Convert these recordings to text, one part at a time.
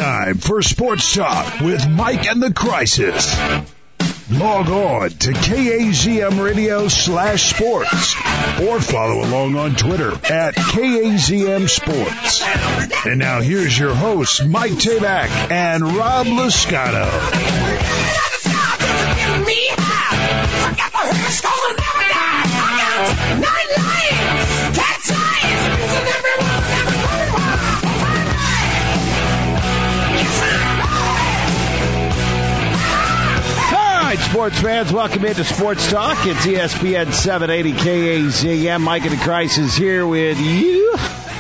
time for Sports Talk with Mike and the Crisis. Log on to KAZM Radio/sports or follow along on Twitter at KAZM Sports. And now here's your hosts, Mike Tabak and Rob Luscato. Sports fans, welcome into Sports Talk. It's ESPN 780 KAZM. Mike and the Crisis here with you.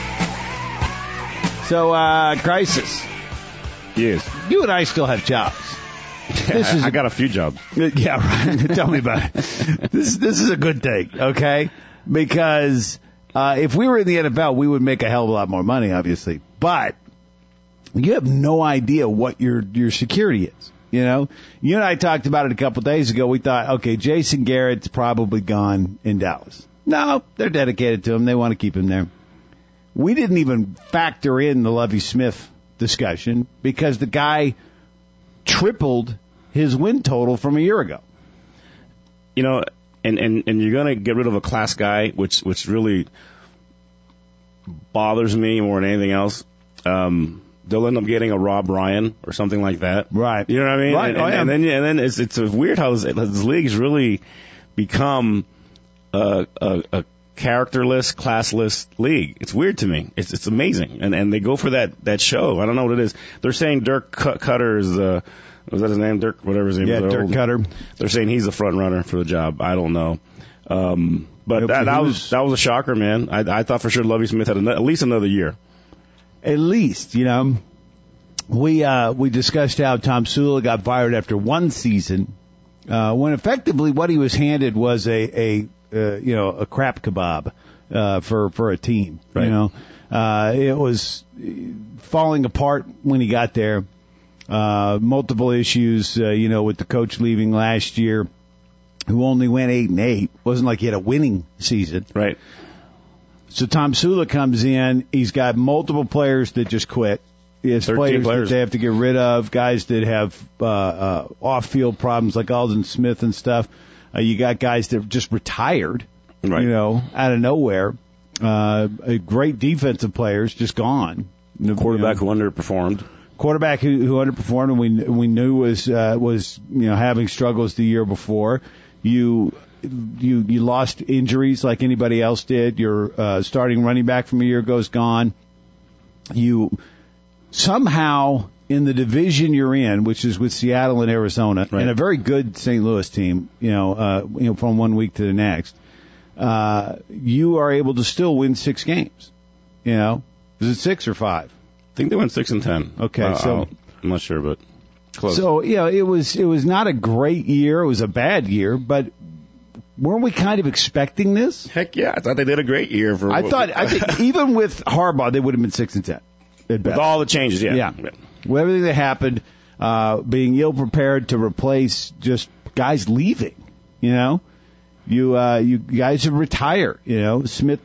So, Crisis. Yes. You and I still have jobs. I got a few jobs. Yeah, right. Tell me about it. This is a good thing, okay? Because if we were in the NFL, we would make a hell of a lot more money, obviously. But you have no idea what your security is. You know, you and I talked about it a couple of days ago. We thought, okay, Jason Garrett's probably gone in Dallas. No, they're dedicated to him. They want to keep him there. We didn't even factor in the Lovie Smith discussion because the guy tripled his win total from a year ago. You know, and you're going to get rid of a class guy, which really bothers me more than anything else. They'll end up getting a Rob Ryan or something like that. Right. You know what I mean? Right. And then it's weird how this league's really become a characterless, classless league. It's weird to me. It's amazing. And they go for that show. I don't know what it is. They're saying Dirk Cutter is, was that his name? Dirk, whatever his name is. Yeah, Dirk Cutter. They're saying he's the front runner for the job. I don't know. But that was a shocker, man. I thought for sure Lovie Smith had at least another year. At least, you know, we discussed how Tom Sula got fired after one season, when effectively what he was handed was a crap kebab, for a team. Right. You know, it was falling apart when he got there. Multiple issues, with the coach leaving last year, who only went 8-8. Wasn't like he had a winning season. Right. So Tom Sula comes in. He's got multiple players that just quit. He has players that they have to get rid of, guys that have off-field problems like Aldon Smith and stuff. You got guys that just retired, right. Out of nowhere. Great defensive players just gone. Quarterback who underperformed. Quarterback who underperformed, and we knew was having struggles the year before. You lost injuries like anybody else did. Your starting running back from a year ago is gone. You somehow in the division you're in, which is with Seattle and Arizona, right. and a very good St. Louis team, from one week to the next, you are able to still win 6 games. Is it 6 or 5? I think they went 6 and 10. Okay, so I'm not sure, but close. So it was not a great year. It was a bad year, but weren't we kind of expecting this? Heck yeah, I thought they did a great year. I think even with Harbaugh, they would have been 6 and 10. With all the changes, yeah. Yeah. With everything that happened, being ill prepared to replace just guys leaving. You guys have retired. Smith,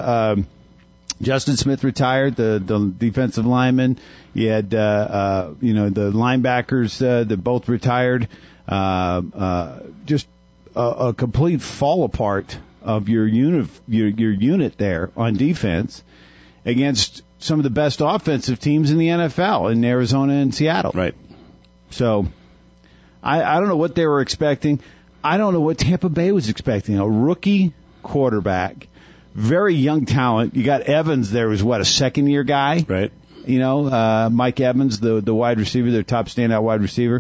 Justin Smith retired, the defensive lineman. You had the linebackers that both retired. Just a complete fall apart of your unit there on defense against some of the best offensive teams in the NFL in Arizona and Seattle. Right. So I don't know what they were expecting. I don't know what Tampa Bay was expecting. A rookie quarterback, very young talent. You got Evans there, who's a second-year guy. Right. Mike Evans, the wide receiver, their top standout wide receiver.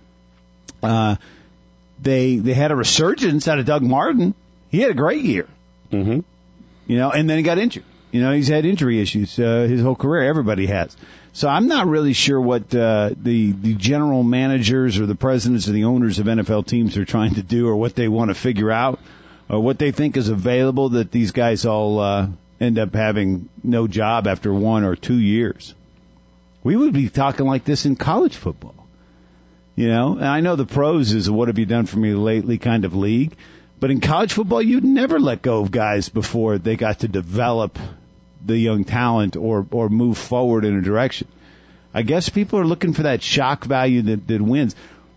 They had a resurgence out of Doug Martin. He had a great year. Mm-hmm. And then he got injured. He's had injury issues his whole career. Everybody has. So I'm not really sure what the general managers or the presidents or the owners of NFL teams are trying to do or what they want to figure out or what they think is available that these guys all end up having no job after 1 or 2 years. We would be talking like this in college football. And I know the pros is a what have you done for me lately kind of league. But in college football, you'd never let go of guys before they got to develop the young talent or move forward in a direction. I guess people are looking for that shock value that wins.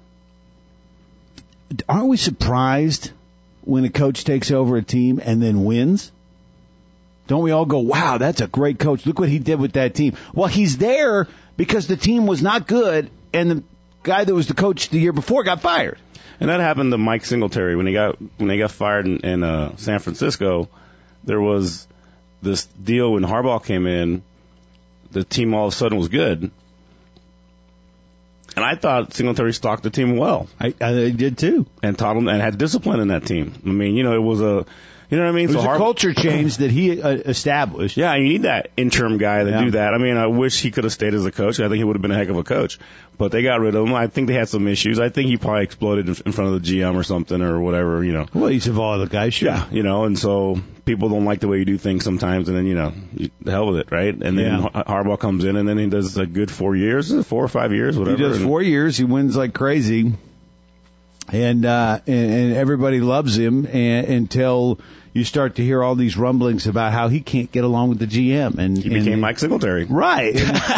Aren't we surprised when a coach takes over a team and then wins? Don't we all go, wow, that's a great coach. Look what he did with that team. Well, he's there because the team was not good, and the guy that was the coach the year before got fired. And that happened to Mike Singletary when he got fired in San Francisco. There was this deal when Harbaugh came in. The team all of a sudden was good. And I thought Singletary stocked the team well. I did too. And taught them and had discipline in that team. I mean, it was a, you know what I mean? It was a culture change that he established. Yeah, you need that interim guy to do that. I mean, I wish he could have stayed as a coach. I think he would have been a heck of a coach. But they got rid of him. I think they had some issues. I think he probably exploded in front of the GM or something or whatever, Well, he's a volatile guy, sure. Yeah, and so people don't like the way you do things sometimes, and then, the hell with it, right? And then Harbaugh comes in, and then he does a good 4 years, 4 or 5 years, whatever. He does 4 years. He wins like crazy. And everybody loves him until you start to hear all these rumblings about how he can't get along with the GM. And he became Mike Singletary. Right.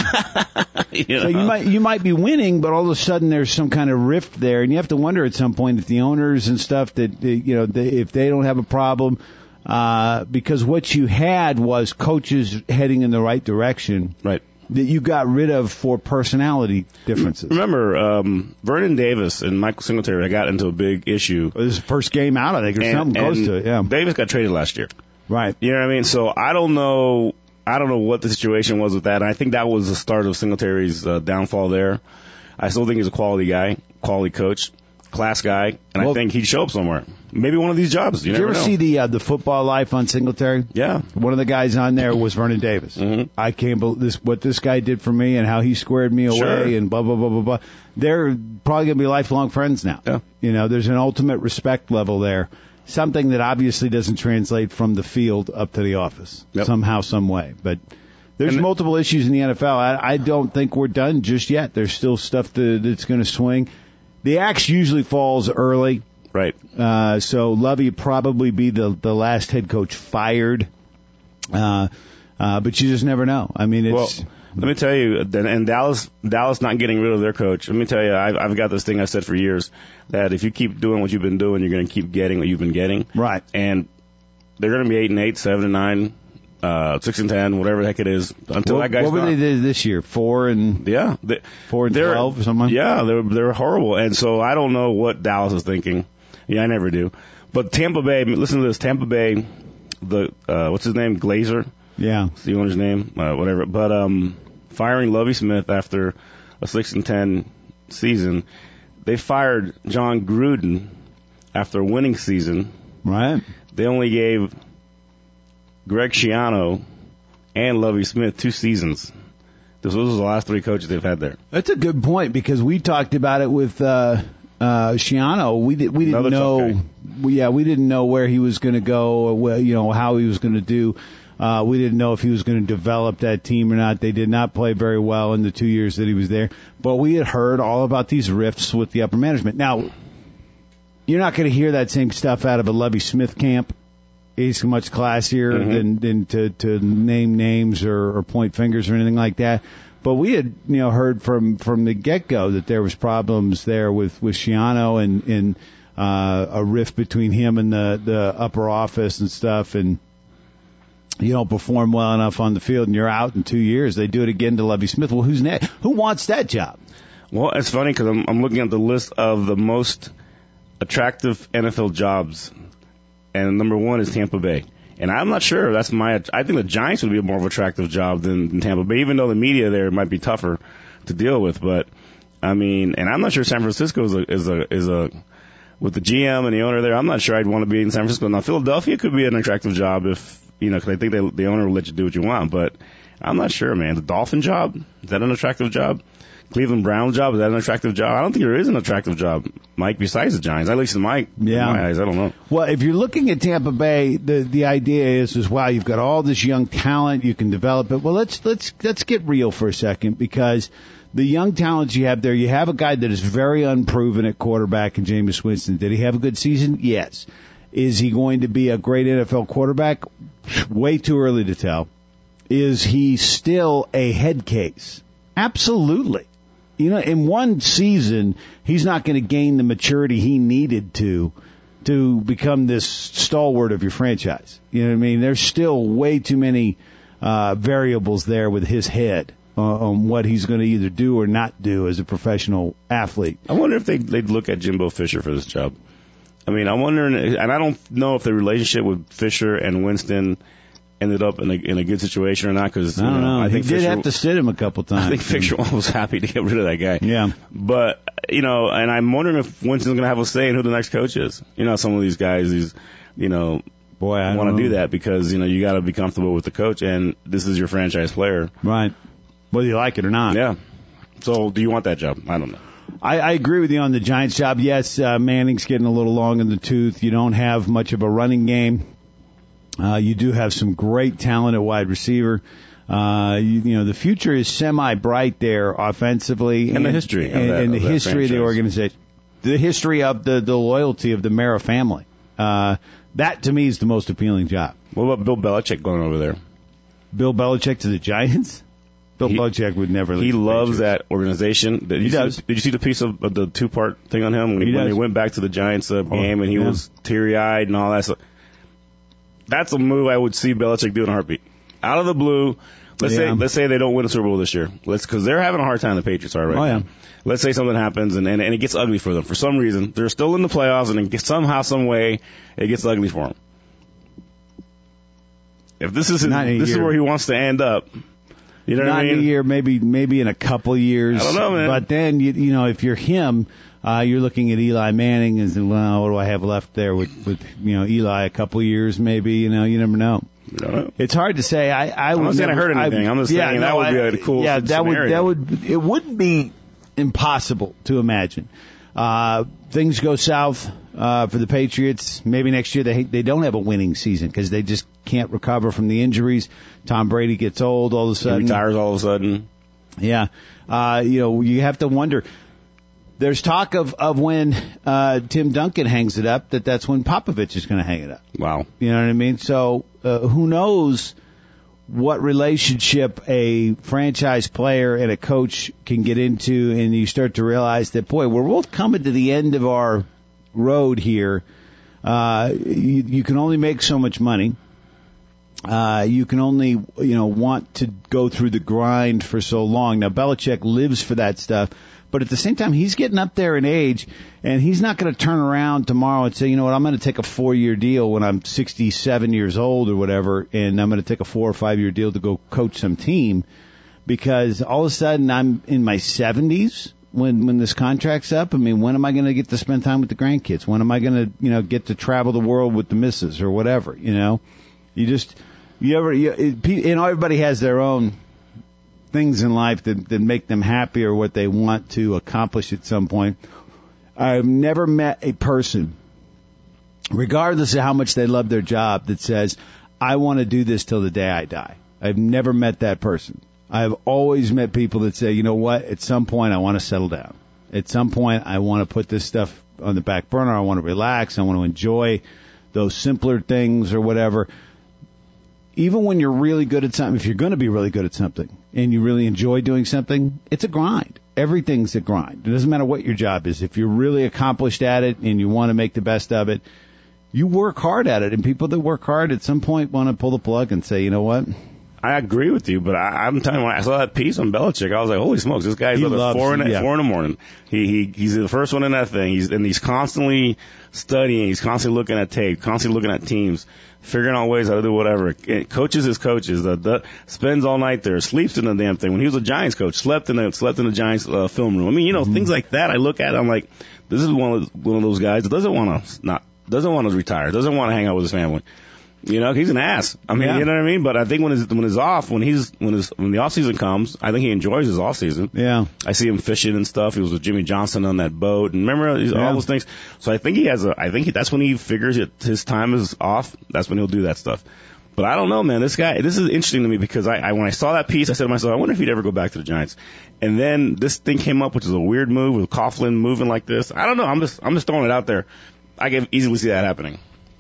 So you might be winning, but all of a sudden there's some kind of rift there, and you have to wonder at some point if the owners and stuff that if they don't have a problem, because what you had was coaches heading in the right direction, right? That you got rid of for personality differences. Remember, Vernon Davis and Michael Singletary got into a big issue. It was the first game out, I think, or something close to it. Yeah, Davis got traded last year. Right. You know what I mean? So I don't know what the situation was with that. And I think that was the start of Singletary's downfall there. I still think he's a quality guy, quality coach, class guy, and I think he'd show up somewhere. Maybe one of these jobs. Did you ever see the Football Life on Singletary? Yeah. One of the guys on there was Vernon Davis. Mm-hmm. I can't believe what this guy did for me and how he squared me away and blah, blah, blah, blah, blah. They're probably going to be lifelong friends now. Yeah. There's an ultimate respect level there. Something that obviously doesn't translate from the field up to the office somehow, some way. But there's multiple issues in the NFL. I don't think we're done just yet. There's still stuff that's going to swing. The axe usually falls early. Right. So Lovey probably be the last head coach fired. But you just never know. I mean, it's... Well, let me tell you, and Dallas not getting rid of their coach. Let me tell you, I've got this thing I said for years, that if you keep doing what you've been doing, you're going to keep getting what you've been getting. Right. And they're going to be 8-8, 7-9, 6-10, whatever the heck it is, until that guy's gone. What were they this year? 4 and 12 or something? Yeah, they're horrible. And so I don't know what Dallas is thinking. Yeah, I never do. But Tampa Bay, listen to this. Tampa Bay, what's his name? Glazer? Yeah. It's the owner's name, whatever. But firing Lovie Smith after a 6-10 season, they fired John Gruden after a winning season. Right. They only gave Greg Schiano and Lovie Smith 2 seasons. Those are the last 3 coaches they've had there. That's a good point, because we talked about it with Schiano. We didn't know. We didn't know where he was going to go, or how he was going to do. We didn't know if he was going to develop that team or not. They did not play very well in the 2 years that he was there. But we had heard all about these rifts with the upper management. Now, you're not going to hear that same stuff out of a Lovie Smith camp. He's much classier than to name names or point fingers or anything like that. But we had heard from the get-go that there was problems there with Schiano and a rift between him and the upper office and stuff, and you don't perform well enough on the field and you're out in 2 years. They do it again to Lovie Smith. Well, who's next? Who wants that job? Well, it's funny because I'm looking at the list of the most attractive NFL jobs, and number 1 is Tampa Bay. And I'm not sure I think the Giants would be a more of an attractive job than Tampa Bay, even though the media there might be tougher to deal with. But I mean, and I'm not sure San Francisco is a with the GM and the owner there. I'm not sure I'd want to be in San Francisco. Now Philadelphia could be an attractive job if because I think the owner will let you do what you want. But I'm not sure, man. The Dolphin job, is that an attractive job? Cleveland Brown job, is that an attractive job? I don't think there is an attractive job, Mike, besides the Giants. At least in my eyes, I don't know. Well, if you're looking at Tampa Bay, the idea is wow, you've got all this young talent, you can develop it. Well, let's get real for a second, because the young talents you have there, you have a guy that is very unproven at quarterback in Jameis Winston. Did he have a good season? Yes. Is he going to be a great NFL quarterback? Way too early to tell. Is he still a head case? Absolutely. You know, in one season, he's not going to gain the maturity he needed to become this stalwart of your franchise. You know what I mean? There's still way too many variables there with his head on what he's going to either do or not do as a professional athlete. I wonder if they'd look at Jimbo Fisher for this job. I mean, I'm wondering, and I don't know if the relationship with Fisher and Winston ended up in a good situation or not. Because I don't know. I think he did Fisher, have to sit him a couple times. I think Fisher was happy to get rid of that guy. Yeah. But and I'm wondering if Winston's going to have a say in who the next coach is. Some of these guys, boy, I want to do that because you got to be comfortable with the coach, and this is your franchise player, right? Whether you like it or not. Yeah. So, do you want that job? I don't know. I agree with you on the Giants job. Yes, Manning's getting a little long in the tooth. You don't have much of a running game. You do have some great talent at wide receiver. The future is semi-bright there offensively. And the history. And the history of the organization. The history of the loyalty of the Mara family. That, to me, is the most appealing job. What about Bill Belichick going over there? Bill Belichick to the Giants? Bill Belichick would never leave. He loves that organization. Did you see the piece of the two-part thing on him when he went back to the Giants game and he was teary-eyed and all that stuff? That's a move I would see Belichick do in a heartbeat. Out of the blue, let's say they don't win a Super Bowl this year. Because they're having a hard time, the Patriots are right now. Let's say something happens and it gets ugly for them. For some reason, they're still in the playoffs and somehow, some way, it gets ugly for them. If this is where he wants to end up, you know what I mean? Not in a year, maybe in a couple years. I don't know, man. But then, if you're him, you're looking at Eli Manning and saying, well, what do I have left there with Eli? A couple years, maybe. You never know. I don't know. It's hard to say. I'm not saying I heard anything. I'm just saying that would be a cool scenario. It wouldn't be impossible to imagine. Things go south for the Patriots. Maybe next year they don't have a winning season because they just can't recover from the injuries. Tom Brady gets old all of a sudden. He retires all of a sudden. Yeah. You have to wonder. There's talk of when Tim Duncan hangs it up, that's when Popovich is going to hang it up. Wow. You know what I mean? So who knows what relationship a franchise player and a coach can get into, and you start to realize that, boy, we're both coming to the end of our road here. You can only make so much money. You can only, want to go through the grind for so long. Now, Belichick lives for that stuff. But at the same time, he's getting up there in age, and he's not going to turn around tomorrow and say, you know what, I'm going to take a 4-year deal when I'm 67 years old or whatever, and I'm going to take a 4 or 5 year deal to go coach some team, because all of a sudden I'm in my 70s when this contract's up. I mean, when am I going to get to spend time with the grandkids? When am I going to, get to travel the world with the missus or whatever? Everybody has their own things in life that make them happy or what they want to accomplish at some point. I've never met a person, regardless of how much they love their job, that says, I want to do this till the day I die. I've never met that person. I've always met people that say, you know what, at some point I want to settle down. At some point I want to put this stuff on the back burner. I want to relax. I want to enjoy those simpler things or whatever. Even when you're really good at something, if you're going to be really good at something and you really enjoy doing something, it's a grind. Everything's a grind. It doesn't matter what your job is. If you're really accomplished at it and you want to make the best of it, you work hard at it. And people that work hard at some point want to pull the plug and say, you know what? I agree with you, but I'm telling you, when I saw that piece on Belichick, I was like, holy smokes, this guy's up at 4 in the morning. He's the first one in that thing. He's constantly studying. He's constantly looking at tape, constantly looking at teams, figuring out ways how to do whatever. Coaches his coaches. Spends all night there, sleeps in the damn thing. When he was a Giants coach, slept in the Giants film room. I mean, things like that. I look at it, I'm like, this is one of those guys that doesn't want to retire, doesn't want to hang out with his family. He's an ass. I mean, You know what I mean? But I think when the off season comes, I think he enjoys his off season. Yeah. I see him fishing and stuff. He was with Jimmy Johnson on that boat, and remember all those things. So I think that's when he figures his time is off. That's when he'll do that stuff. But I don't know, man. This is interesting to me because when I saw that piece, I said to myself, I wonder if he'd ever go back to the Giants. And then this thing came up, which is a weird move with Coughlin moving like this. I don't know. I'm just throwing it out there. I can easily see that happening.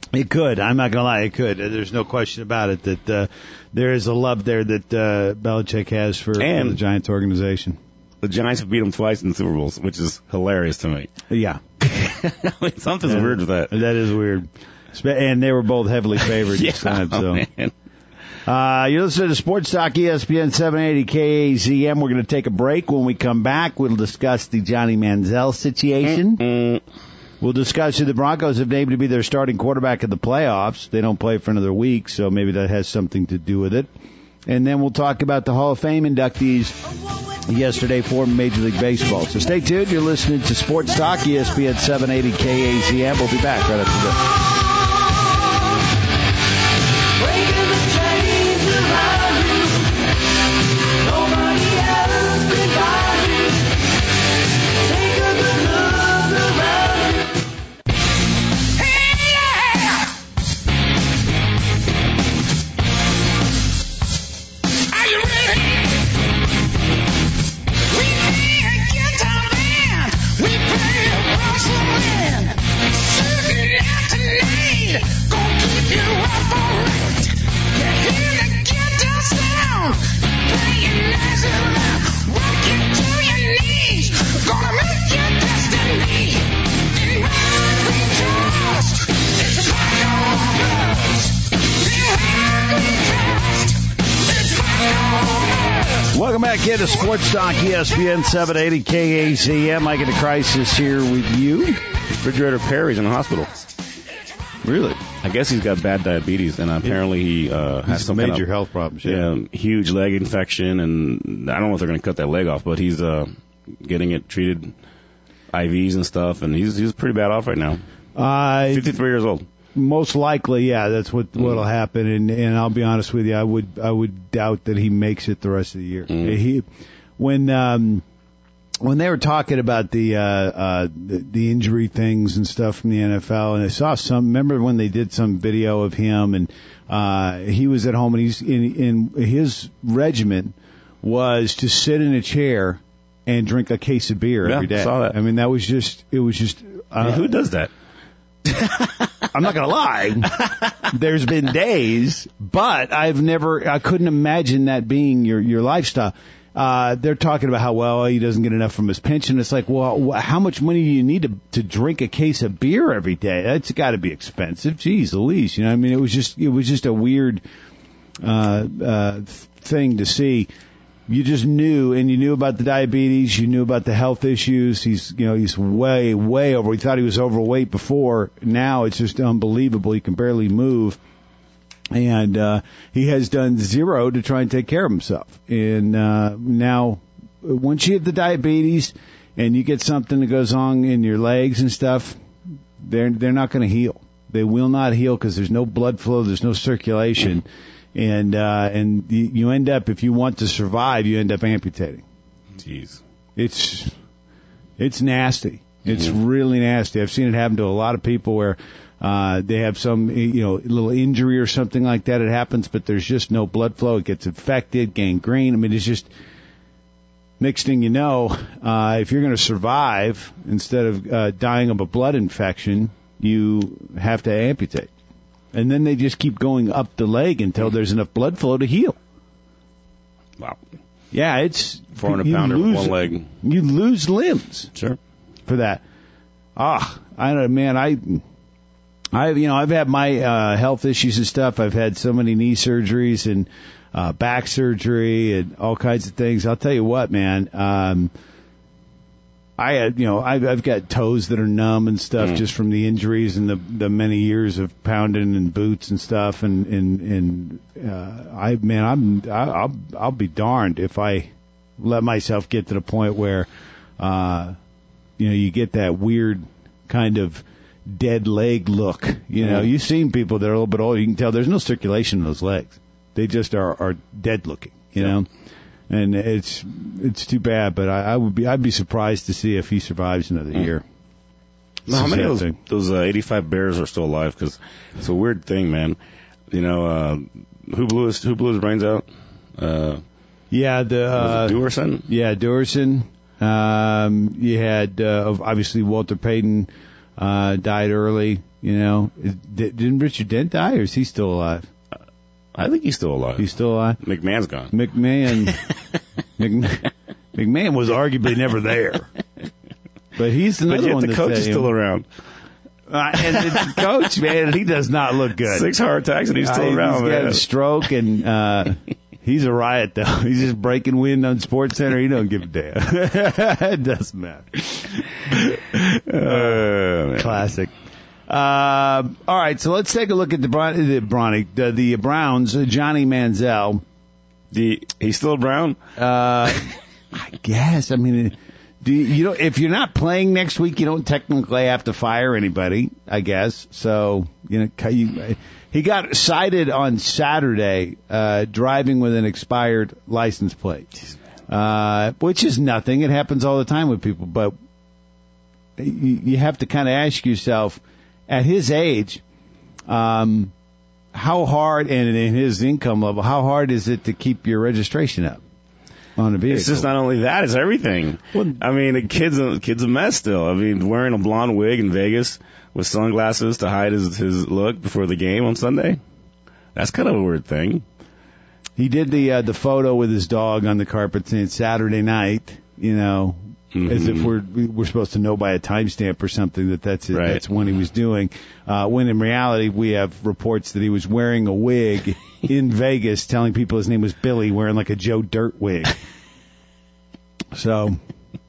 It could. I'm not going to lie. It could. There's no question about it that there is a love there that Belichick has for the Giants organization. The Giants have beat them twice in the Super Bowls, which is hilarious to me. Yeah. I mean, something's weird with that. That is weird. And they were both heavily favored each time. So. You're listening to Sports Talk ESPN 780 KAZM. We're going to take a break. When we come back, we'll discuss the Johnny Manziel situation. We'll discuss who the Broncos have named to be their starting quarterback in the playoffs. They don't play for another week, so maybe that has something to do with it. And then we'll talk about the Hall of Fame inductees yesterday for Major League Baseball. So stay tuned. You're listening to Sports Talk ESPN 780 KAZM. We'll be back right after this. Welcome back into Sports Talk ESPN 780 KAZM. Mike in the Crisis here with you. Refrigerator Perry's in the hospital. Really? I guess he's got bad diabetes, and apparently he has some major health problems. Yeah, huge leg infection, and I don't know if they're going to cut that leg off, but he's getting it treated, IVs and stuff, and he's pretty bad off right now. 53 years old. Most likely, yeah, that's what'll happen. And I'll be honest with you, I would doubt that he makes it the rest of the year. When they were talking about the injury things and stuff from the NFL, and I saw remember when they did some video of him, and he was at home, and he's in his regimen was to sit in a chair and drink a case of beer every day. I saw that. I mean, it was just. Who does that? I'm not going to lie. There's been days, but I couldn't imagine that being your lifestyle. They're talking about how, he doesn't get enough from his pension. It's like, well, how much money do you need to drink a case of beer every day? That's got to be expensive. Jeez Louise. You know, I mean, it was just a weird, thing to see. You just knew, and you knew about the diabetes, you knew about the health issues. He's way, way over. We thought he was overweight before. Now it's just unbelievable. He can barely move. And he has done zero to try and take care of himself. And now, once you have the diabetes and you get something that goes on in your legs and stuff, they're not going to heal. They will not heal because there's no blood flow, there's no circulation. And you end up, if you want to survive, you end up amputating. Jeez. It's nasty. It's really nasty. I've seen it happen to a lot of people where they have some, little injury or something like that. It happens, but there's just no blood flow. It gets infected, gangrene. I mean, it's just, next thing you know, if you're going to survive, instead of dying of a blood infection, you have to amputate. And then they just keep going up the leg until there's enough blood flow to heal. Wow. Yeah, it's 400-pounder with one leg. You lose limbs. Sure. For that. I don't know, man. I've had my health issues and stuff. I've had so many knee surgeries and back surgery and all kinds of things. I'll tell you what, man. I've got toes that are numb and stuff just from the injuries and the many years of pounding in boots and stuff. I'll be darned if I let myself get to the point where, you get that weird kind of dead leg look. You've seen people that are a little bit older. You can tell there's no circulation in those legs. They just are dead looking, you know. And it's too bad, but I'd be surprised to see if he survives another year. Now, how many of those 85 Bears are still alive? Because it's a weird thing, man. Who blew his brains out? Was it Duerson? Yeah, Duerson. You had obviously Walter Payton died early. You know, didn't Richard Dent die, or is he still alive? I think he's still alive. He's still alive? McMahon's gone. McMahon was arguably never there. But he's another but yet one the coach is still around. And the coach, man, he does not look good. 6 heart attacks and he's still around, He's man. got a stroke, and he's a riot, though. He's just breaking wind on Sports Center. He don't give a damn. It doesn't matter. Classic. All right, so let's take a look at the Browns. Johnny Manziel. He's still Brown? I guess. I mean, if you're not playing next week, you don't technically have to fire anybody, I guess. So, he got cited on Saturday driving with an expired license plate, which is nothing. It happens all the time with people. But you have to kind of ask yourself, at his age, how hard, and in his income level, how hard is it to keep your registration up on a vehicle? It's just not only that, it's everything. I mean, the kid's a mess still. I mean, wearing a blonde wig in Vegas with sunglasses to hide his look before the game on Sunday. That's kind of a weird thing. He did the photo with his dog on the carpet saying Saturday night, as if we're supposed to know by a timestamp or something that's it. Right. That's when he was doing. When in reality, we have reports that he was wearing a wig in Vegas, telling people his name was Billy, wearing like a Joe Dirt wig. So,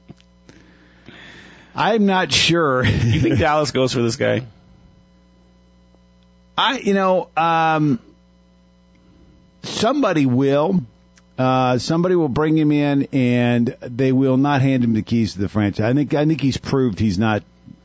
I'm not sure. You think Dallas goes for this guy? Somebody will. Somebody will bring him in, and they will not hand him the keys to the franchise. I think he's proved he's not,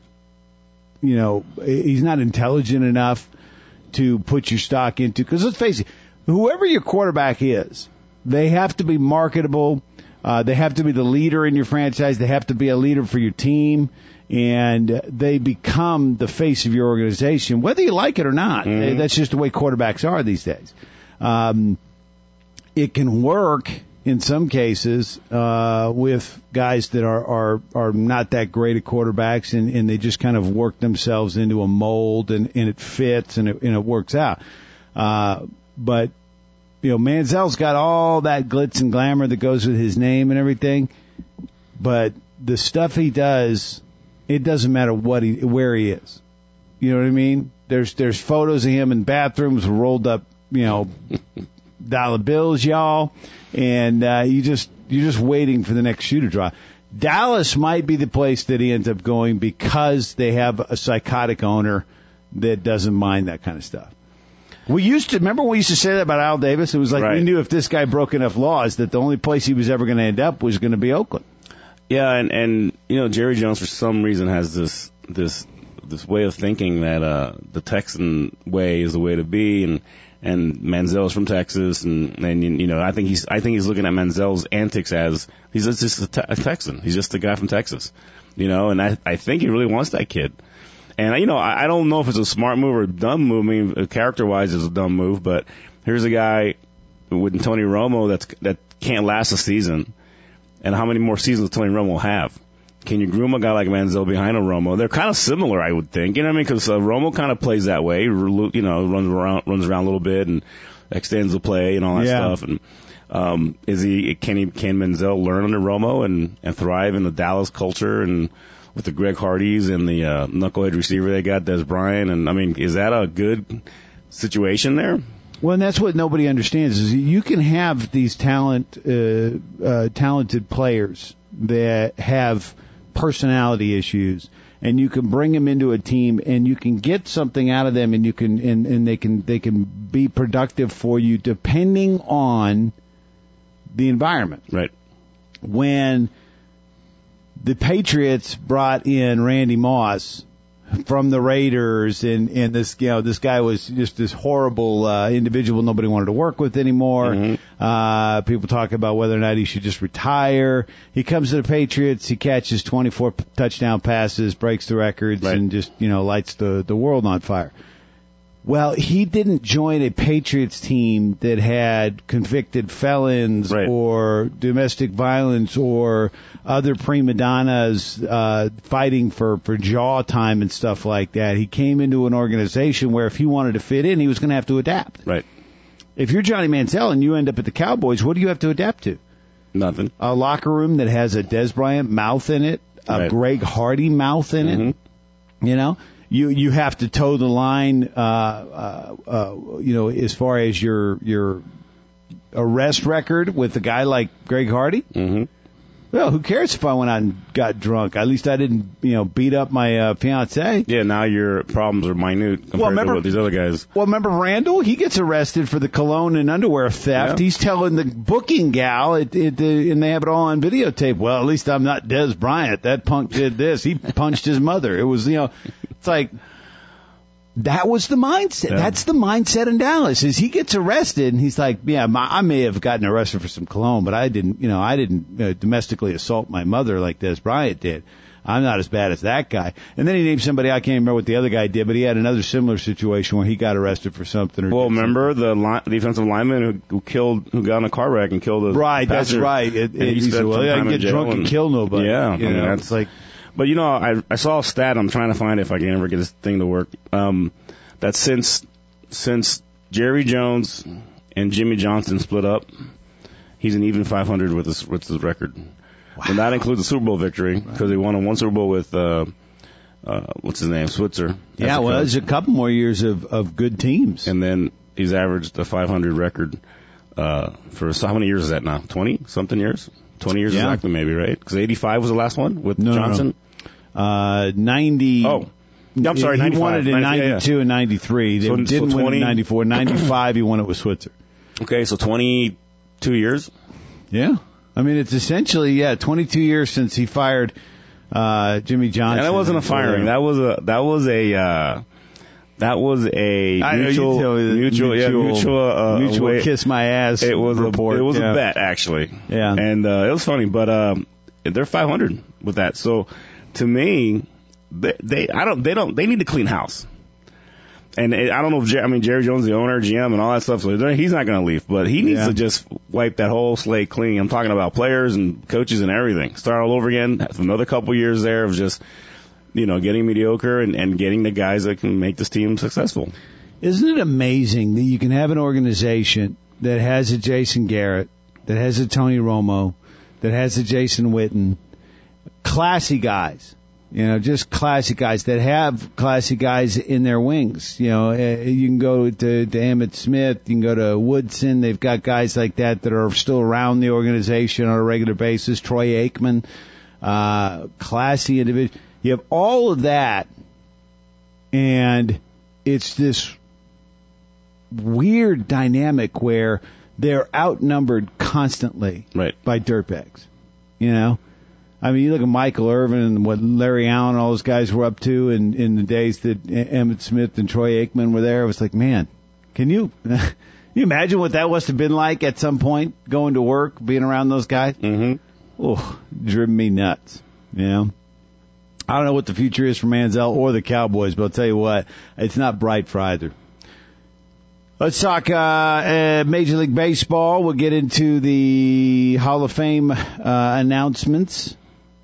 he's not intelligent enough to put your stock into. Because let's face it, whoever your quarterback is, they have to be marketable. They have to be the leader in your franchise. They have to be a leader for your team, and they become the face of your organization, whether you like it or not. Mm-hmm. That's just the way quarterbacks are these days. It can work in some cases with guys that are not that great at quarterbacks, and they just kind of work themselves into a mold, and it fits, and it works out. But Manziel's got all that glitz and glamour that goes with his name and everything, but the stuff he does, it doesn't matter where he is. You know what I mean? There's photos of him in bathrooms rolled up, dollar bills, y'all, and you're just waiting for the next shoe to drop. Dallas might be the place that he ends up going because they have a psychotic owner that doesn't mind that kind of stuff. We used to say that about Al Davis. It was like, right, we knew if this guy broke enough laws that the only place he was ever going to end up was going to be Oakland. Yeah, and Jerry Jones for some reason has this way of thinking that the Texan way is the way to be, and Manziel is from Texas, and I think he's looking at Manziel's antics as he's just a Texan. He's just a guy from Texas, and I think he really wants that kid. And I don't know if it's a smart move or a dumb move. I mean, character-wise, it's a dumb move, but here's a guy with Tony Romo that can't last a season. And how many more seasons does Tony Romo have? Can you groom a guy like Manziel behind a Romo? They're kind of similar, I would think. You know what I mean? Because Romo kind of plays that way. Runs around a little bit and extends the play and all that stuff. And can Manziel learn under Romo and thrive in the Dallas culture and with the Greg Hardys and the knucklehead receiver they got, Des Bryant? And I mean, is that a good situation there? Well, and that's what nobody understands is you can have these talented players that have personality issues, and you can bring them into a team, and you can get something out of them, and you can and they can be productive for you depending on the environment. Right. When the Patriots brought in Randy Moss from the Raiders, and this guy was just this horrible individual nobody wanted to work with anymore. Mm-hmm. People talk about whether or not he should just retire. He comes to the Patriots, he catches 24 touchdown passes, breaks the records, right, and just lights the world on fire. Well, he didn't join a Patriots team that had convicted felons Right. or domestic violence or other prima donnas fighting for jaw time and stuff like that. He came into an organization where if he wanted to fit in, he was going to have to adapt. Right. If you're Johnny Manziel and you end up at the Cowboys, what do you have to adapt to? Nothing. A locker room that has a Des Bryant mouth in it, a Right. Greg Hardy mouth in it. You know, you have to toe the line, you know, as far as your arrest record with a guy like Greg Hardy. Mm-hmm. Well, who cares if I went out and got drunk? At least I didn't, you know, beat up my fiance. Yeah, now your problems are minute compared to what these other guys. Well, remember Randall? He gets arrested for the cologne and underwear theft. Yeah. He's telling the booking gal, and they have it all on videotape. Well, at least I'm not Des Bryant. That punk did this. He punched his mother. It was, you know, it's like that was the mindset. Yeah. That's the mindset in Dallas. Is he gets arrested and he's like, yeah, I may have gotten arrested for some cologne, but I didn't domestically assault my mother like Des Bryant did. I'm not as bad as that guy. And then he named somebody, I can't remember what the other guy did, but he had another similar situation where he got arrested for something. Well, remember the defensive lineman who got in a car wreck and killed a right? passenger? That's right. He said, well, I can get drunk and kill nobody. Yeah, I mean, that's like. But you know, I saw a stat. I'm trying to find it if I can ever get this thing to work. That since Jerry Jones and Jimmy Johnson split up, he's an even 500 with his record. Wow. And that includes the Super Bowl victory because he won one Super Bowl with what's his name, Switzer. Yeah, well, there's a couple more years of good teams, and then he's averaged a 500 record for how many years is that now? 20 something years. 20 years exactly, maybe, right? Because 85 was the last one with Johnson. 90. Oh, I'm sorry, 95. He won it in 92 and 93. They didn't win it in 94. 95, he won it with Switzer. Okay, so 22 years? Yeah. I mean, it's essentially, 22 years since he fired Jimmy Johnson. And that wasn't a firing. That was a mutual kiss my ass. It was report. It was a bet, actually. Yeah. And it was funny, but they're 500 with that. So to me, they need to clean house. And I don't know if Jerry Jones, the owner, GM, and all that stuff, so he's not going to leave, but he needs to just wipe that whole slate clean. I'm talking about players and coaches and everything. Start all over again. Have another couple years there of just, you know, getting mediocre and getting the guys that can make this team successful. Isn't it amazing that you can have an organization that has a Jason Garrett, that has a Tony Romo, that has a Jason Witten, classy guys, you know, just classy guys that have classy guys in their wings. You know, you can go to Emmitt Smith, you can go to Woodson. They've got guys like that are still around the organization on a regular basis. Troy Aikman, classy individual. You have all of that, and it's this weird dynamic where they're outnumbered constantly by dirtbags. You know? I mean, you look at Michael Irvin and what Larry Allen and all those guys were up to in the days that Emmitt Smith and Troy Aikman were there. It was like, man, can you imagine what that must have been like at some point, going to work, being around those guys? Mm-hmm. Oh, driven me nuts. You know? I don't know what the future is for Manziel or the Cowboys, but I'll tell you what, it's not bright for either. Let's talk Major League Baseball. We'll get into the Hall of Fame announcements.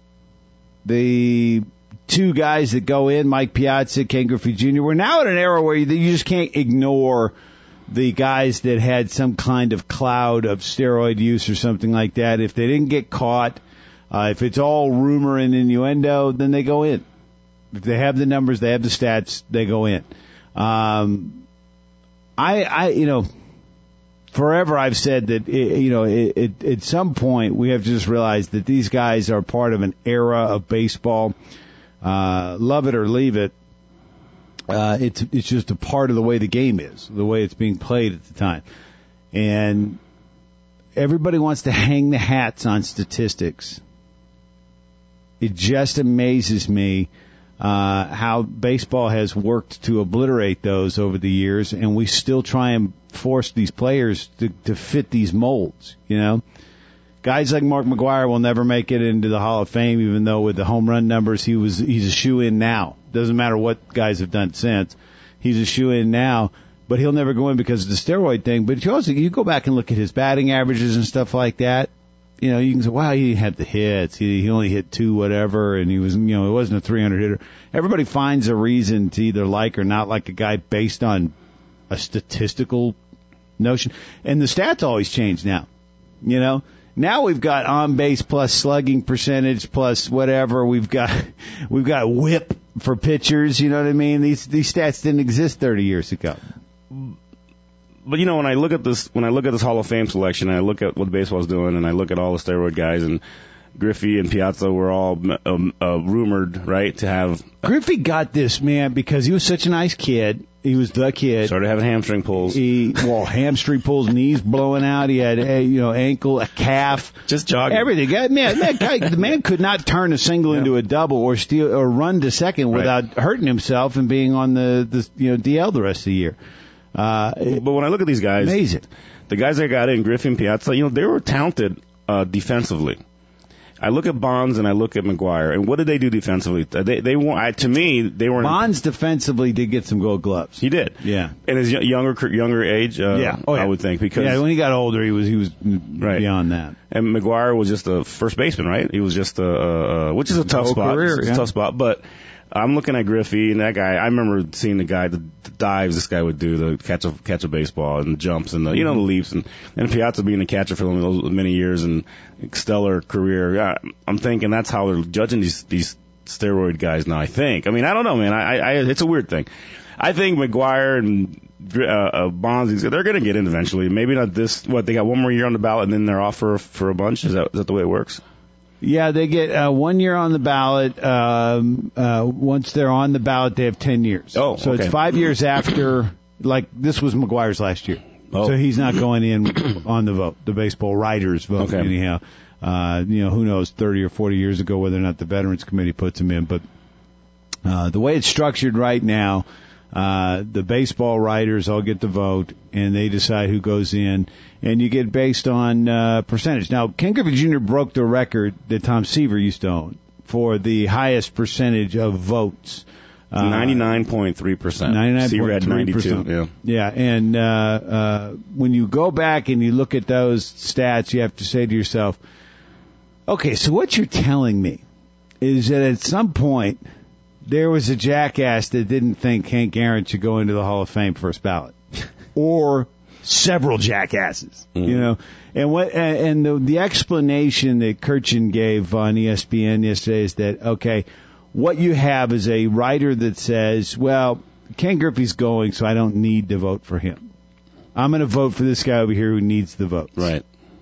The two guys that go in, Mike Piazza, Ken Griffey Jr. We're now in an era where you just can't ignore the guys that had some kind of cloud of steroid use or something like that. If they didn't get caught, if it's all rumor and innuendo, then they go in. If they have the numbers, they have the stats, they go in. Forever I've said that, at some point we have to just realize that these guys are part of an era of baseball. Love it or leave it. It's just a part of the way the game is, the way it's being played at the time. And everybody wants to hang the hats on statistics. It just amazes me how baseball has worked to obliterate those over the years, and we still try and force these players to fit these molds, you know? Guys like Mark McGwire will never make it into the Hall of Fame, even though with the home run numbers he's a shoe-in now. Doesn't matter what guys have done since. he's a shoo-in now. But he'll never go in because of the steroid thing. But you go back and look at his batting averages and stuff like that. You know, you can say, wow, he had the hits. He only hit 2 whatever, and he was, you know, it wasn't a 300 hitter. Everybody finds a reason to either like or not like a guy based on a statistical notion. And the stats always change now. You know, now we've got on base plus slugging percentage plus whatever. We've got whip for pitchers. You know what I mean? These stats didn't exist 30 years ago. But, you know, when I look at this Hall of Fame selection, and I look at what baseball's doing, and I look at all the steroid guys, and Griffey and Piazza were all rumored, right, to have. Griffey got this, man, because he was such a nice kid. He was the kid. Started having hamstring pulls. Hamstring pulls, knees blowing out. He had, ankle, a calf. Just jogging. Everything. Man, that guy, the man could not turn a single into a double or steal or run to second without hurting himself and being on the DL the rest of the year. But when I look at these guys, amazing. The guys that got in, Griffey and Piazza, you know, they were talented defensively. I look at Bonds and I look at McGuire, and what did they do defensively? They weren't. To me, they weren't. Bonds defensively did get some Gold Gloves. He did. Yeah. In his younger age, I would think, because when he got older, he was right. beyond that. And McGuire was just a first baseman, right? He was just which is a tough spot. Career, it's a tough spot, but. I'm looking at Griffey, and that guy, I remember seeing the guy, the dives this guy would do, the catch a baseball, and the jumps, and the leaps, and Piazza being a catcher for those many years, and stellar career. I'm thinking that's how they're judging these steroid guys now, I think. I mean, I don't know, man. It's a weird thing. I think McGuire and Bonds, they're going to get in eventually. Maybe not this, they got one more year on the ballot, and then they're off for a bunch? Is that the way it works? Yeah, they get 1 year on the ballot. Once they're on the ballot, they have 10 years. Oh, so okay. It's 5 years after. Like this was McGuire's last year, so he's not going in on the vote, the baseball writers' vote. Okay. Anyhow, who knows? 30 or 40 years ago, whether or not the Veterans Committee puts him in, but the way it's structured right now, the baseball writers all get the vote, and they decide who goes in. And you get based on percentage. Now, Ken Griffey Jr. broke the record that Tom Seaver used to own for the highest percentage of votes. 99.3%. 99.3%. Seaver had 92. Yeah, and when you go back and you look at those stats, you have to say to yourself, okay, so what you're telling me is that at some point there was a jackass that didn't think Hank Aaron should go into the Hall of Fame first ballot. Or several jackasses, and the explanation that Kirchin gave on ESPN yesterday is that, okay, what you have is a writer that says, well, Ken Griffey's going, so I don't need to vote for him. I'm going to vote for this guy over here who needs the votes. Right.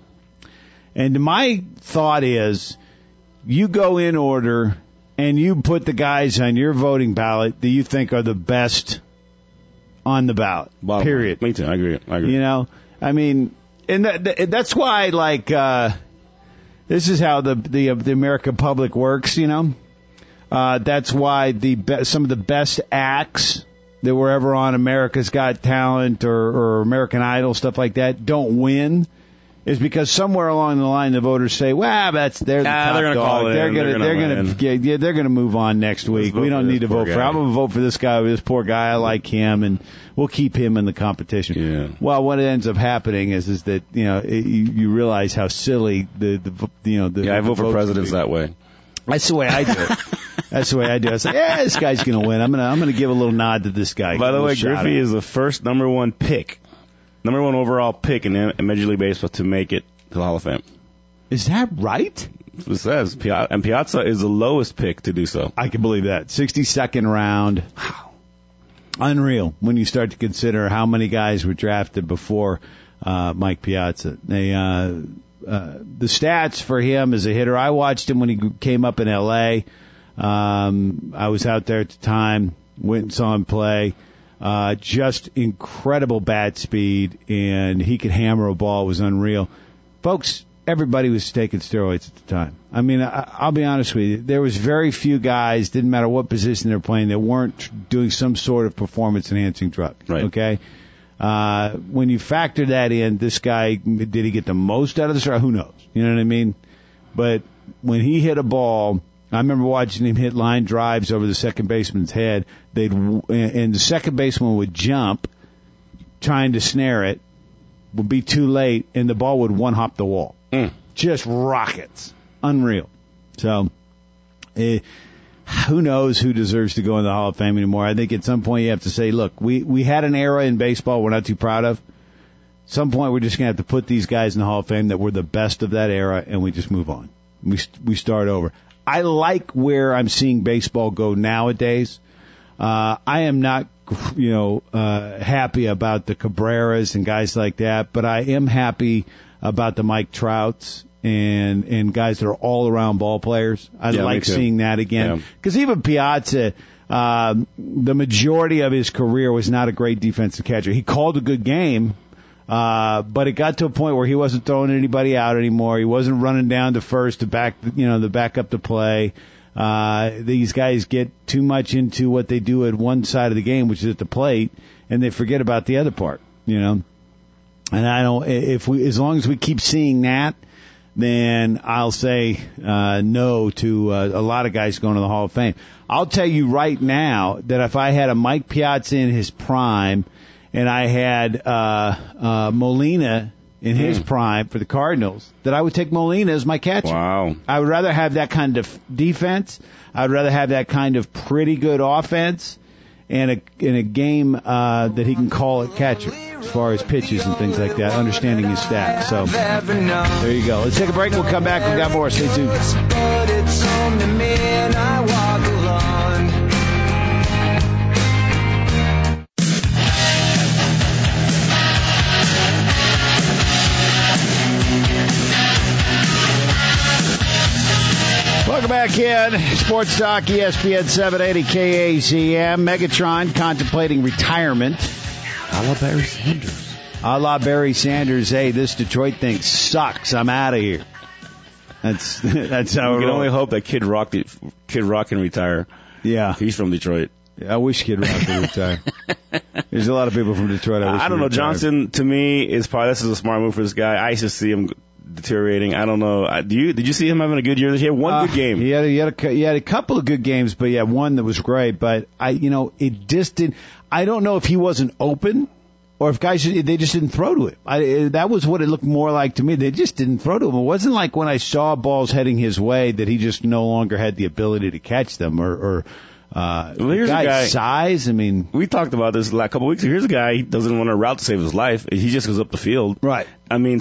And my thought is, you go in order and you put the guys on your voting ballot that you think are the best on the ballot. Period. Me too. I agree. You know, I mean, and that's why, like, this is how the American public works. You know, that's why some of the best acts that were ever on America's Got Talent or American Idol, stuff like that, don't win. Is because somewhere along the line the voters say, "Well, they're the top they're gonna dog. call They're going to move on next week. We don't need to vote for. I'm going to vote for this guy, this poor guy. I like him, and we'll keep him in the competition." Yeah. Well, what ends up happening is that you realize how silly the I vote for presidents that way. That's the way I do it. That's the way I do it. I say, this guy's going to win. I'm going to give a little nod to this guy. By the way, Griffey is the first number one overall pick in Major League Baseball to make it to the Hall of Fame. Is that right? It says. And Piazza is the lowest pick to do so. I can believe that. 62nd round. Wow. Unreal when you start to consider how many guys were drafted before Mike Piazza. The stats for him as a hitter, I watched him when he came up in L.A. I was out there at the time, went and saw him play. Just incredible bat speed, and he could hammer a ball. It was unreal. Folks, everybody was taking steroids at the time. I mean, I'll be honest with you. There was very few guys, didn't matter what position they're playing, that weren't doing some sort of performance-enhancing drug. Right. Okay? When you factor that in, this guy, did he get the most out of the steroid? Who knows? You know what I mean? But when he hit a ball, I remember watching him hit line drives over the second baseman's head. And the second baseman would jump, trying to snare it, would be too late, and the ball would one-hop the wall. Just rockets. Unreal. So, who knows who deserves to go in the Hall of Fame anymore. I think at some point you have to say, look, we had an era in baseball we're not too proud of. At some point we're just going to have to put these guys in the Hall of Fame that were the best of that era, and we just move on. We start over. I like where I'm seeing baseball go nowadays. I am not, happy about the Cabreras and guys like that, but I am happy about the Mike Trouts and guys that are all around ball players. I like seeing that again. Because even Piazza, the majority of his career was not a great defensive catcher. He called a good game, but it got to a point where he wasn't throwing anybody out anymore. He wasn't running down to first to back up the play. These guys get too much into what they do at one side of the game, which is at the plate, and they forget about the other part, And as long as we keep seeing that, then I'll say no to a lot of guys going to the Hall of Fame. I'll tell you right now that if I had a Mike Piazza in his prime and I had Molina in his prime for the Cardinals, that I would take Molina as my catcher. Wow. I would rather have that kind of defense. I would rather have that kind of pretty good offense and in a game that he can call it catcher as far as pitches and things like that, understanding his stats. So there you go. Let's take a break. We'll come back. We've got more. Stay tuned. Welcome back in. Sports Talk, ESPN 780 KAZM. Megatron contemplating retirement. A la Barry Sanders. A la Barry Sanders. Hey, this Detroit thing sucks. I'm out of here. That's how we can only hope that Kid Rock can retire. Yeah. He's from Detroit. I wish Kid Rock could retire. There's a lot of people from Detroit I don't know. Johnson, to me, is probably, this is a smart move for this guy. I used to see him deteriorating. I don't know. Did you see him having a good year this year? One good game. He had a couple of good games, but yeah, one that was great. But it just didn't. I don't know if he wasn't open or if guys they just didn't throw to him. That was what it looked more like to me. They just didn't throw to him. It wasn't like when I saw balls heading his way that he just no longer had the ability to catch them or here's a guy size. I mean, we talked about this a couple of weeks ago. Here's a guy, he doesn't want a route to save his life. He just goes up the field. Right. I mean,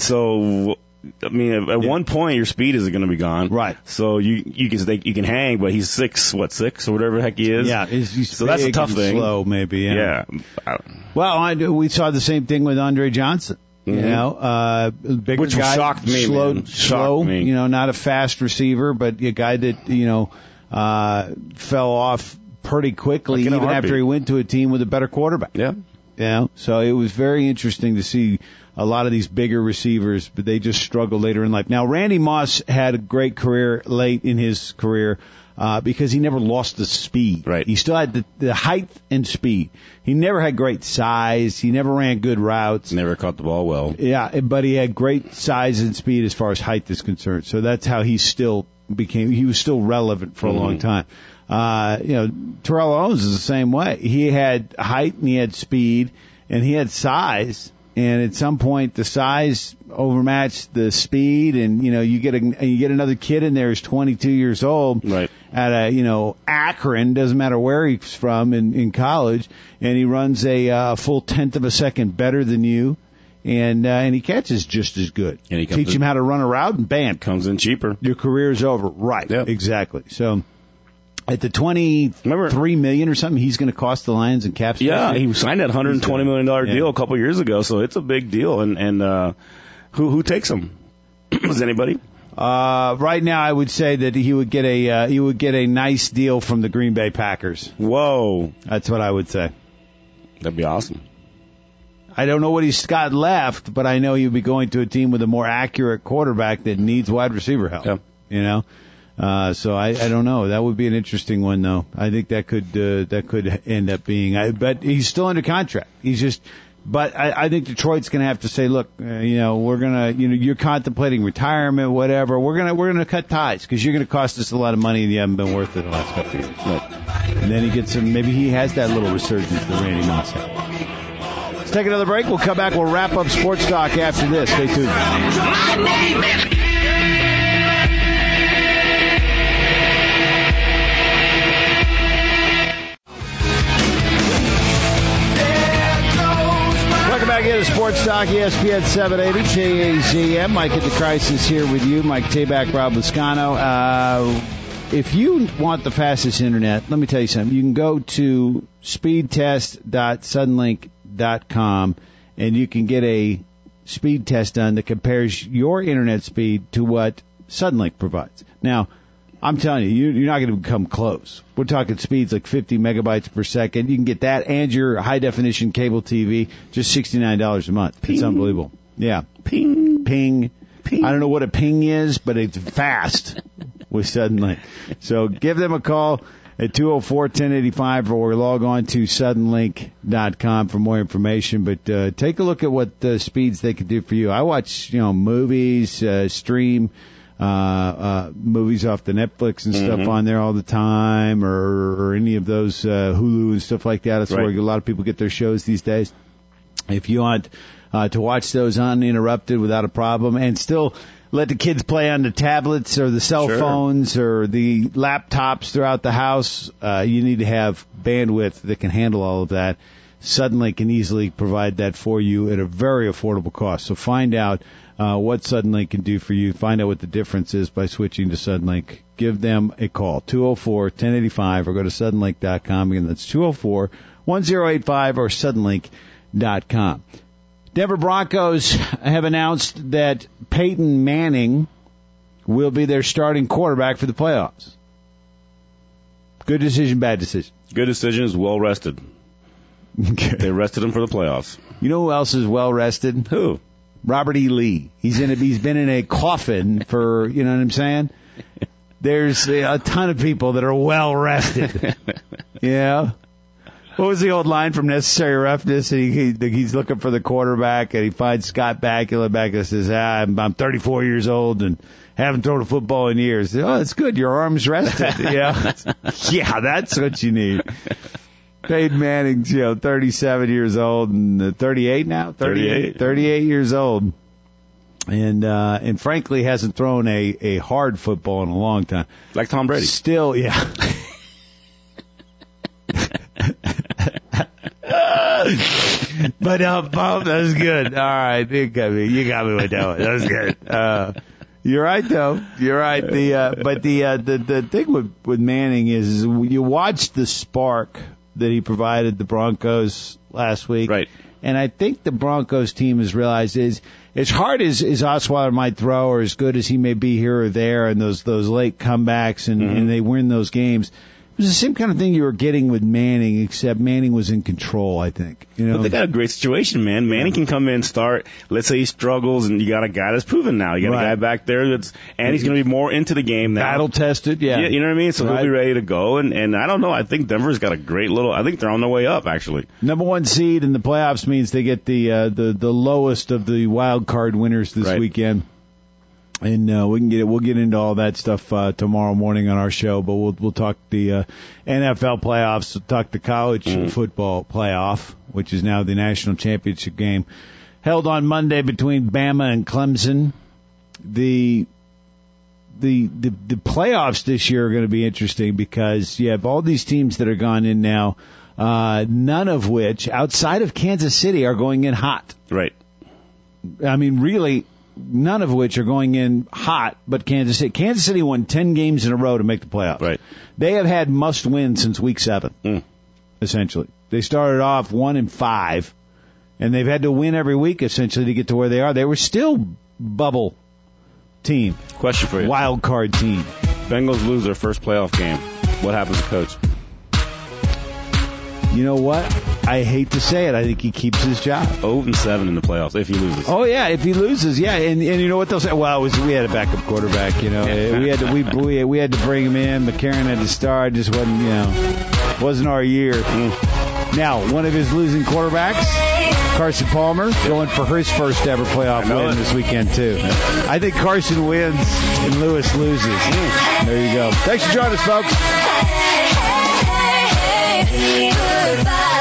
at one point your speed isn't going to be gone. Right. So you can hang, but he's 6 or whatever the heck he is. Yeah. He's so that's a tough thing. Slow, maybe. Yeah. Well, we saw the same thing with Andre Johnson. Mm-hmm. Bigger which guy, shocked me. Slow. Me. Not a fast receiver, but a guy that fell off pretty quickly, even after he went to a team with a better quarterback. Yeah. So it was very interesting to see a lot of these bigger receivers, but they just struggle later in life. Now, Randy Moss had a great career late in his career because he never lost the speed. Right. He still had the height and speed. He never had great size. He never ran good routes. Never caught the ball well. Yeah, but he had great size and speed as far as height is concerned. So that's how he still was still relevant for a long time. Terrell Owens is the same way. He had height and he had speed and he had size. And at some point, the size overmatched the speed, and you get another kid in there who's 22 years old, right, at Akron, doesn't matter where he's from in college, and he runs a full tenth of a second better than you, and he catches just as good. And teach him how to run a route, and bam, comes in cheaper. Your career's over. Right. Yep. Exactly. So. At the $23 million or something, he's going to cost the Lions in cap space. Yeah, he signed that $120 million deal a couple years ago, so it's a big deal. And who takes him? Does anybody? Right now, I would say that he would get a nice deal from the Green Bay Packers. Whoa, that's what I would say. That'd be awesome. I don't know what he's got left, but I know he'll be going to a team with a more accurate quarterback that needs wide receiver help. Yeah. So I don't know. That would be an interesting one, though. I think that could end up being. But he's still under contract. He's just But I think Detroit's going to have to say, look, we're going to, you're contemplating retirement, whatever. We're going to cut ties because you're going to cost us a lot of money and you haven't been worth it the last couple of years. Right. And then he gets maybe he has that little resurgence that Randy Moss had. Let's take another break. We'll come back. We'll wrap up Sports Talk after this. Stay tuned. My name is Welcome back into Sports Talk, ESPN 780, KAZM. Mike at the Crisis here with you. Mike Tabak, Rob Lascano. If you want the fastest internet, let me tell you something. You can go to speedtest.suddenlink.com and you can get a speed test done that compares your internet speed to what Suddenlink provides. Now, I'm telling you, you're not going to come close. We're talking speeds like 50 megabytes per second. You can get that and your high-definition cable TV, just $69 a month. Ping. It's unbelievable. Yeah. Ping. Ping. Ping. I don't know what a ping is, but it's fast with Suddenlink. So give them a call at 204-1085 or log on to suddenlink.com for more information. But take a look at what speeds they can do for you. I watch, movies, stream movies off the Netflix and stuff on there all the time, or any of those Hulu and stuff like that. That's where a lot of people get their shows these days. If you want to watch those uninterrupted without a problem and still let the kids play on the tablets or the cell phones or the laptops throughout the house, you need to have bandwidth that can handle all of that. Suddenlink can easily provide that for you at a very affordable cost. So find out what Suddenlink can do for you. Find out what the difference is by switching to Suddenlink. Give them a call, 204-1085, or go to suddenlink.com. Again, that's 204-1085 or suddenlink.com. Denver Broncos have announced that Peyton Manning will be their starting quarterback for the playoffs. Good decision, bad decision? Good decision, is well rested. Okay. They rested him for the playoffs. You know who else is well rested? Who? Robert E. Lee. He's been in a coffin for, you know what I'm saying? There's a ton of people that are well rested. Yeah. What was the old line from Necessary Roughness? He's looking for the quarterback and he finds Scott Bakula back and says, I'm 34 years old and haven't thrown a football in years. Oh, that's good. Your arm's rested. Yeah. Yeah, that's what you need. Peyton Manning's, 37 years old and 38 now? 38 years old. And frankly hasn't thrown a hard football in a long time. Like Tom Brady. Still, yeah. But that was good. All right, you got me with that one. That was good. You're right, though. You're right. The thing with Manning is you watch the spark that he provided the Broncos last week, right? And I think the Broncos team has realized is as hard as Osweiler might throw, or as good as he may be here or there, and those late comebacks, and they win those games. It was the same kind of thing you were getting with Manning, except Manning was in control, I think. But they got a great situation, man. Manning can come in, start. Let's say he struggles, and you got a guy that's proven now. You got a guy back there and he's going to be more into the game now. Battle tested, yeah. You know what I mean? So he'll be ready to go. And I don't know. I think Denver's got a great I think they're on their way up, actually. Number one seed in the playoffs means they get the lowest of the wild card winners this weekend. And we'll get into all that stuff tomorrow morning on our show, but we'll talk the NFL playoffs, we'll talk the college football playoff, which is now the national championship game held on Monday between Bama and Clemson. The playoffs this year are going to be interesting because you have all these teams that are gone in now, none of which outside of Kansas City are going in hot. Right. I mean, really. None of which are going in hot, but Kansas City. Kansas City won 10 games in a row to make the playoffs. Right. They have had must-win since Week 7, essentially. They started off 1-5, and they've had to win every week, essentially, to get to where they are. They were still bubble team. Question for you. Wild card team. Bengals lose their first playoff game. What happens to coach? You know what? I hate to say it. I think he keeps his job. 0-7 in the playoffs if he loses. Oh yeah, if he loses, yeah. And you know what they'll say? Well, we had a backup quarterback. We had to bring him in. McCarron had to start. Just wasn't our year. Now, one of his losing quarterbacks, Carson Palmer going for his first ever playoff win this weekend, too. I think Carson wins and Lewis loses. There you go. Thanks for joining us, folks. Goodbye.